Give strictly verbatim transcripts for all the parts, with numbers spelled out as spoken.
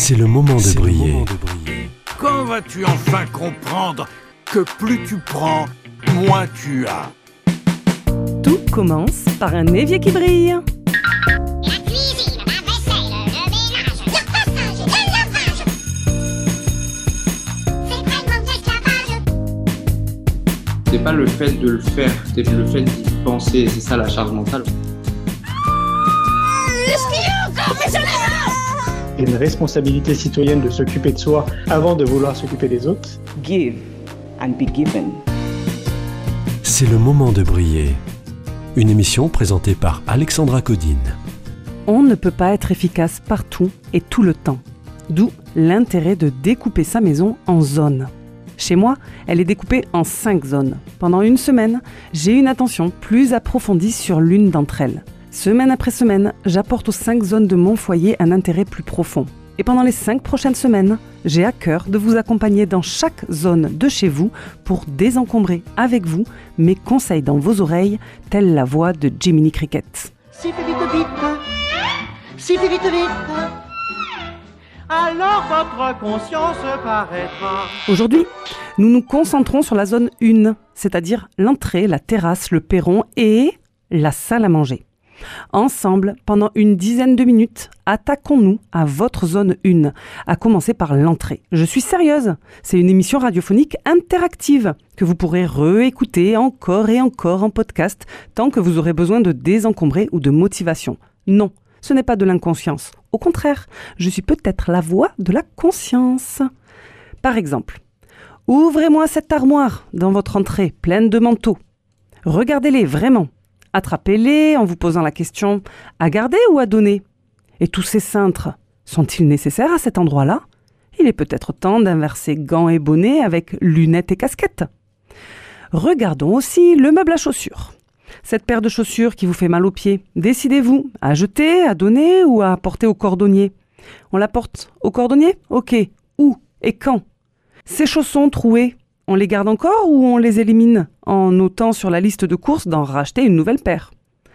C'est le moment de briller. Moment de briller. Quand vas-tu enfin comprendre que plus tu prends, moins tu as? Tout commence par un évier qui brille. La cuisine, la vaisselle, le ménage, le passage, le lavage. C'est vraiment de l'esclavage. C'est pas le fait de le faire, c'est le fait d'y penser, c'est ça la charge mentale. Il y a une responsabilité citoyenne de s'occuper de soi avant de vouloir s'occuper des autres. Give and be given. C'est le moment de briller. Une émission présentée par Alexandra Codine. On ne peut pas être efficace partout et tout le temps. D'où l'intérêt de découper sa maison en zones. Chez moi, elle est découpée en cinq zones. Pendant une semaine, j'ai une attention plus approfondie sur l'une d'entre elles. Semaine après semaine, j'apporte aux cinq zones de mon foyer un intérêt plus profond. Et pendant les cinq prochaines semaines, j'ai à cœur de vous accompagner dans chaque zone de chez vous pour désencombrer avec vous mes conseils dans vos oreilles, telle la voix de Jiminy Cricket. Si vite vite, si vite vite, alors votre conscience paraîtra. Aujourd'hui, nous nous concentrons sur la zone un, c'est-à-dire l'entrée, la terrasse, le perron et la salle à manger. Ensemble, pendant une dizaine de minutes, attaquons-nous à votre zone un, à commencer par l'entrée. Je suis sérieuse, c'est une émission radiophonique interactive que vous pourrez réécouter encore et encore en podcast tant que vous aurez besoin de désencombrer ou de motivation. Non, ce n'est pas de l'inconscience. Au contraire, je suis peut-être la voix de la conscience. Par exemple, ouvrez-moi cette armoire dans votre entrée pleine de manteaux. Regardez-les vraiment. Attrapez-les en vous posant la question « à garder ou à donner ?» Et tous ces cintres, sont-ils nécessaires à cet endroit-là ? Il est peut-être temps d'inverser gants et bonnets avec lunettes et casquettes. Regardons aussi le meuble à chaussures. Cette paire de chaussures qui vous fait mal aux pieds, décidez-vous à jeter, à donner ou à apporter au cordonnier. On la porte au cordonnier ? Ok. Où et quand ? Ces chaussons troués, on les garde encore ou on les élimine en notant sur la liste de courses d'en racheter une nouvelle paire?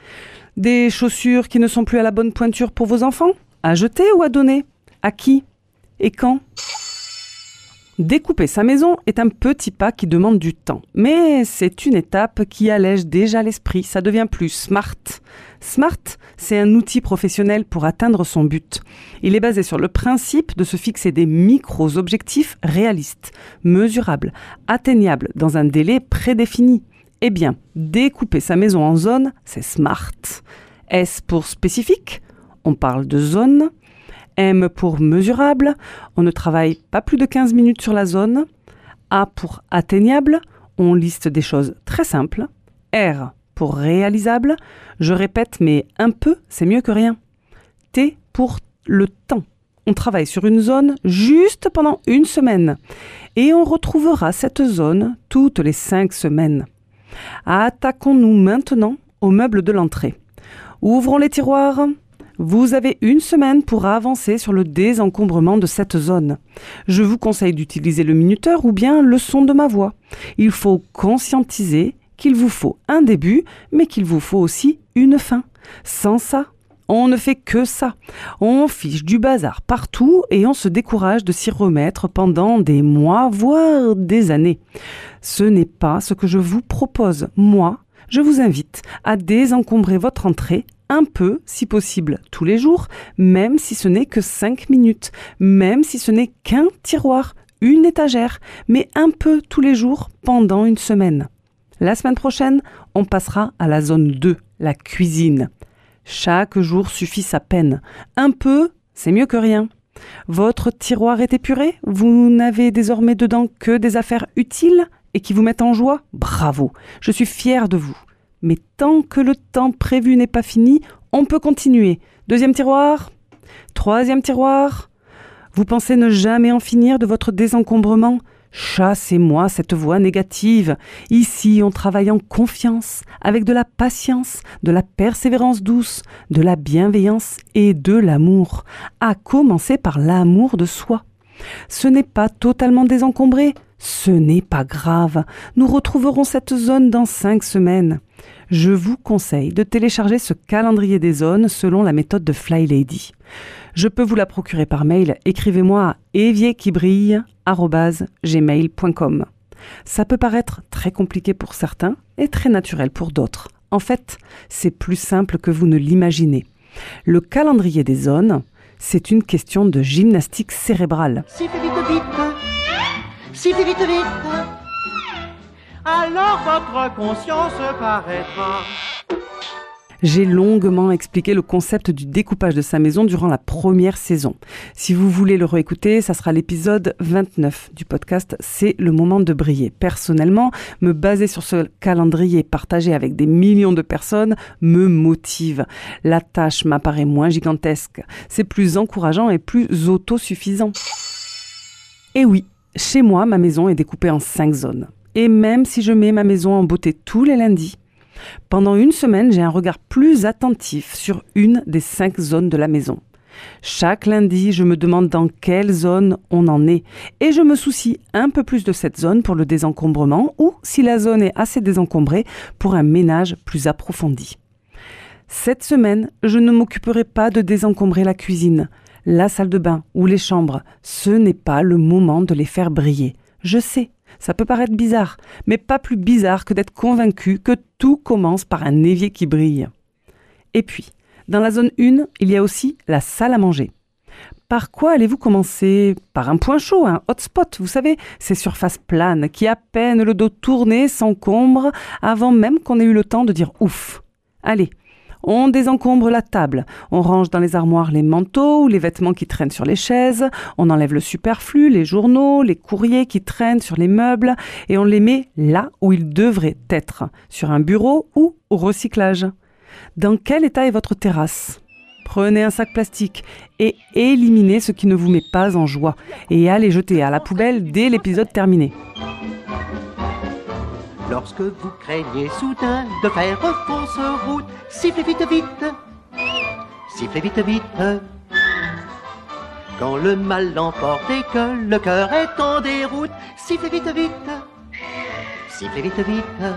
Des chaussures qui ne sont plus à la bonne pointure pour vos enfants? À jeter ou à donner? À qui? Et quand? Découper sa maison est un petit pas qui demande du temps, mais c'est une étape qui allège déjà l'esprit, ça devient plus smart. Smart, c'est un outil professionnel pour atteindre son but. Il est basé sur le principe de se fixer des micro-objectifs réalistes, mesurables, atteignables dans un délai prédéfini. Eh bien, découper sa maison en zones, c'est smart. S pour spécifique, on parle de zone. M pour mesurable, on ne travaille pas plus de quinze minutes sur la zone. A pour atteignable, on liste des choses très simples. R pour réalisable, je répète mais un peu c'est mieux que rien. T pour le temps, on travaille sur une zone juste pendant une semaine et on retrouvera cette zone toutes les cinq semaines. Attaquons-nous maintenant au meuble de l'entrée. Ouvrons les tiroirs. Vous avez une semaine pour avancer sur le désencombrement de cette zone. Je vous conseille d'utiliser le minuteur ou bien le son de ma voix. Il faut conscientiser qu'il vous faut un début, mais qu'il vous faut aussi une fin. Sans ça, on ne fait que ça. On fiche du bazar partout et on se décourage de s'y remettre pendant des mois, voire des années. Ce n'est pas ce que je vous propose. Moi, je vous invite à désencombrer votre entrée un peu, si possible, tous les jours, même si ce n'est que cinq minutes, même si ce n'est qu'un tiroir, une étagère, mais un peu tous les jours pendant une semaine. La semaine prochaine, on passera à la zone deux, la cuisine. Chaque jour suffit sa peine. Un peu, c'est mieux que rien. Votre tiroir est épuré ? Vous n'avez désormais dedans que des affaires utiles et qui vous mettent en joie ? Bravo, je suis fière de vous. Mais tant que le temps prévu n'est pas fini, on peut continuer. Deuxième tiroir, troisième tiroir. Vous pensez ne jamais en finir de votre désencombrement ? Chassez-moi cette voix négative. Ici, on travaille en confiance, avec de la patience, de la persévérance douce, de la bienveillance et de l'amour. À commencer par l'amour de soi. Ce n'est pas totalement désencombré. Ce n'est pas grave. Nous retrouverons cette zone dans cinq semaines. Je vous conseille de télécharger ce calendrier des zones selon la méthode de Fly Lady. Je peux vous la procurer par mail. Écrivez-moi à évierquibrille arobase gmail point com. Ça peut paraître très compliqué pour certains et très naturel pour d'autres. En fait, c'est plus simple que vous ne l'imaginez. Le calendrier des zones, c'est une question de gymnastique cérébrale. Sifflez vite, vite. Sifflez vite, vite. Alors votre conscience paraîtra. J'ai longuement expliqué le concept du découpage de sa maison durant la première saison. Si vous voulez le réécouter, ça sera l'épisode vingt-neuf du podcast « C'est le moment de briller ». Personnellement, me baser sur ce calendrier partagé avec des millions de personnes me motive. La tâche m'apparaît moins gigantesque. C'est plus encourageant et plus autosuffisant. Et oui, chez moi, ma maison est découpée en cinq zones. Et même si je mets ma maison en beauté tous les lundis, pendant une semaine, j'ai un regard plus attentif sur une des cinq zones de la maison. Chaque lundi, je me demande dans quelle zone on en est et je me soucie un peu plus de cette zone pour le désencombrement ou, si la zone est assez désencombrée, pour un ménage plus approfondi. Cette semaine, je ne m'occuperai pas de désencombrer la cuisine, la salle de bain ou les chambres. Ce n'est pas le moment de les faire briller. Je sais. Ça peut paraître bizarre, mais pas plus bizarre que d'être convaincu que tout commence par un évier qui brille. Et puis, dans la zone un, il y a aussi la salle à manger. Par quoi allez-vous commencer ? Par un point chaud, un hotspot, vous savez, ces surfaces planes qui, à peine le dos tourné, s'encombrent avant même qu'on ait eu le temps de dire « ouf ». Allez, on désencombre la table, on range dans les armoires les manteaux ou les vêtements qui traînent sur les chaises, on enlève le superflu, les journaux, les courriers qui traînent sur les meubles et on les met là où ils devraient être, sur un bureau ou au recyclage. Dans quel état est votre terrasse ? Prenez un sac plastique et éliminez ce qui ne vous met pas en joie et allez jeter à la poubelle dès l'épisode terminé. Lorsque vous craignez soudain de faire fausse route, sifflez vite, vite. Sifflez vite, vite. Quand le mal l'emporte et que le cœur est en déroute, sifflez vite, vite. Sifflez vite, vite.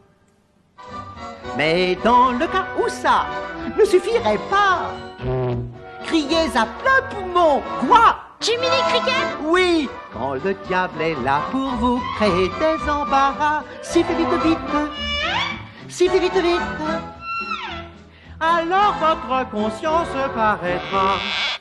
Mais dans le cas où ça ne suffirait pas, criez à plein poumon, quoi ? Jiminy Cricket ? Oui, quand le diable est là pour vous créer des embarras, sifflez vite, vite. Sifflez vite, vite. Alors votre conscience paraîtra.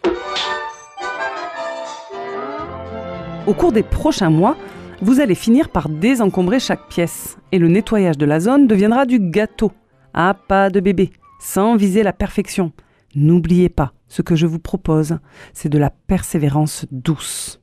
Au cours des prochains mois, vous allez finir par désencombrer chaque pièce et le nettoyage de la zone deviendra du gâteau. À pas de bébé, sans viser la perfection. N'oubliez pas, ce que je vous propose, c'est de la persévérance douce.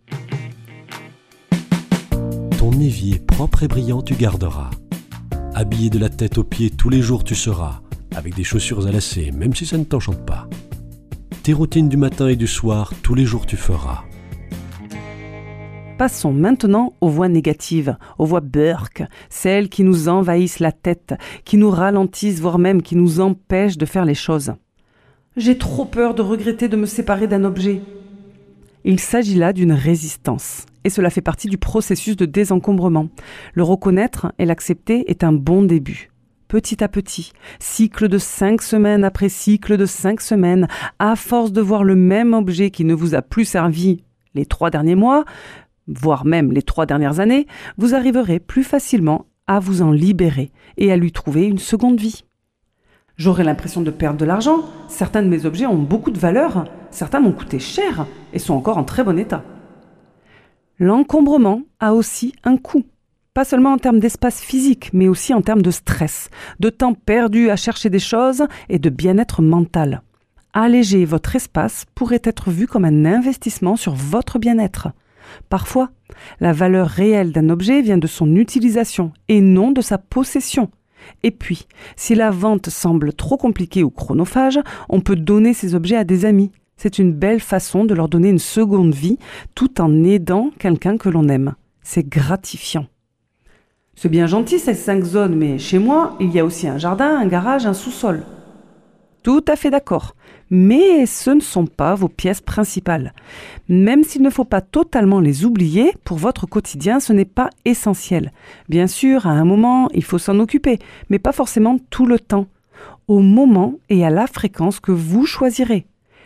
Ton évier propre et brillant tu garderas. Habillé de la tête aux pieds tous les jours tu seras, avec des chaussures à lacets, même si ça ne t'enchante pas. Tes routines du matin et du soir, tous les jours tu feras. Passons maintenant aux voix négatives, aux voix burk, celles qui nous envahissent la tête, qui nous ralentissent, voire même qui nous empêchent de faire les choses. J'ai trop peur de regretter de me séparer d'un objet. Il s'agit là d'une résistance, et cela fait partie du processus de désencombrement. Le reconnaître et l'accepter est un bon début. Petit à petit, cycle de cinq semaines après cycle de cinq semaines, à force de voir le même objet qui ne vous a plus servi les trois derniers mois, voire même les trois dernières années, vous arriverez plus facilement à vous en libérer et à lui trouver une seconde vie. J'aurais l'impression de perdre de l'argent. Certains de mes objets ont beaucoup de valeur, certains m'ont coûté cher et sont encore en très bon état. L'encombrement a aussi un coût. Pas seulement en termes d'espace physique, mais aussi en termes de stress, de temps perdu à chercher des choses et de bien-être mental. Alléger votre espace pourrait être vu comme un investissement sur votre bien-être. Parfois, la valeur réelle d'un objet vient de son utilisation et non de sa possession. Et puis, si la vente semble trop compliquée ou chronophage, on peut donner ces objets à des amis. C'est une belle façon de leur donner une seconde vie tout en aidant quelqu'un que l'on aime. C'est gratifiant. C'est bien gentil ces cinq zones, mais chez moi, il y a aussi un jardin, un garage, un sous-sol. Tout à fait d'accord. Mais ce ne sont pas vos pièces principales. Même s'il ne faut pas totalement les oublier, pour votre quotidien, ce n'est pas essentiel. Bien sûr, à un moment, il faut s'en occuper, mais pas forcément tout le temps. Au moment et à la fréquence que vous choisirez.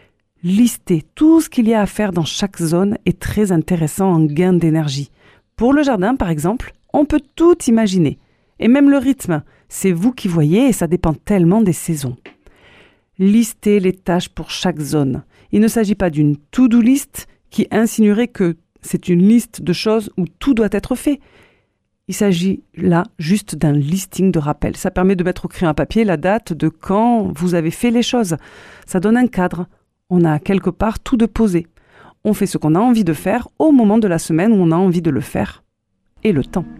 Lister tout ce qu'il y a à faire dans chaque zone est très intéressant en gain d'énergie. Pour le jardin, par exemple, on peut tout imaginer. Et même le rythme, c'est vous qui voyez et ça dépend tellement des saisons. Listez les tâches pour chaque zone. Il ne s'agit pas d'une to-do list qui insinuerait que c'est une liste de choses où tout doit être fait. Il s'agit là juste d'un listing de rappel. Ça permet de mettre au crayon à papier la date de quand vous avez fait les choses. Ça donne un cadre. On a quelque part tout de posé. On fait ce qu'on a envie de faire au moment de la semaine où on a envie de le faire. Et le temps.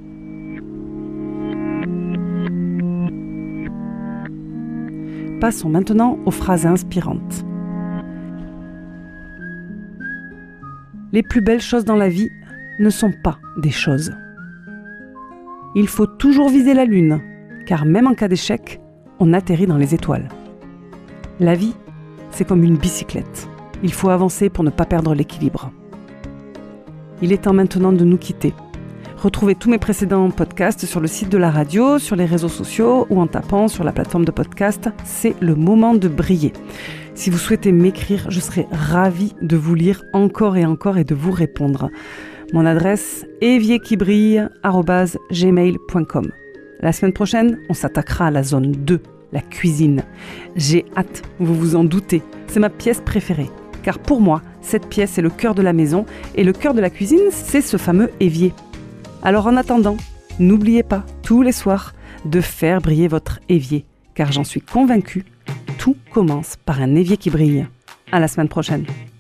Passons maintenant aux phrases inspirantes. Les plus belles choses dans la vie ne sont pas des choses. Il faut toujours viser la lune, car même en cas d'échec, on atterrit dans les étoiles. La vie, c'est comme une bicyclette. Il faut avancer pour ne pas perdre l'équilibre. Il est temps maintenant de nous quitter. Retrouvez tous mes précédents podcasts sur le site de la radio, sur les réseaux sociaux ou en tapant sur la plateforme de podcast. C'est le moment de briller. Si vous souhaitez m'écrire, je serai ravie de vous lire encore et encore et de vous répondre. Mon adresse évierquibrille arobase gmail point com. La semaine prochaine, on s'attaquera à la zone deux, la cuisine. J'ai hâte, vous vous en doutez. C'est ma pièce préférée. Car pour moi, cette pièce est le cœur de la maison et le cœur de la cuisine, c'est ce fameux évier. Alors en attendant, n'oubliez pas, tous les soirs, de faire briller votre évier. Car j'en suis convaincue, tout commence par un évier qui brille. À la semaine prochaine.